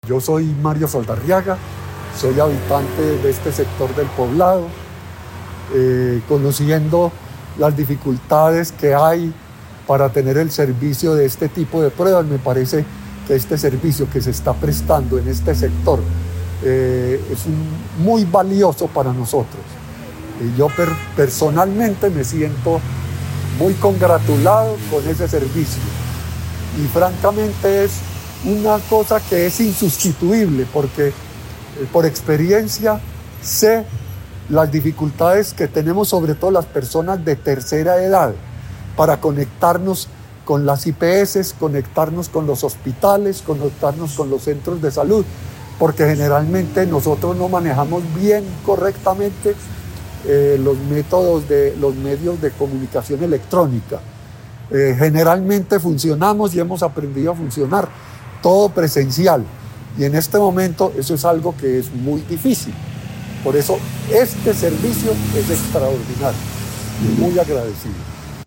Yo soy Mario Saldarriaga, soy habitante de este sector del poblado, conociendo las dificultades que hay para tener el servicio de este tipo de pruebas. Me parece que este servicio que se está prestando en este sector es muy valioso para nosotros. Yo personalmente me siento muy congratulado con ese servicio y francamente es una cosa que es insustituible porque por experiencia sé las dificultades que tenemos, sobre todo las personas de tercera edad, para conectarnos con las IPS, conectarnos con los hospitales, conectarnos con los centros de salud, porque generalmente nosotros no manejamos bien, correctamente los medios de comunicación electrónica. Generalmente funcionamos y hemos aprendido a funcionar todo presencial, y en este momento eso es algo que es muy difícil. Por eso este servicio es extraordinario y muy agradecido.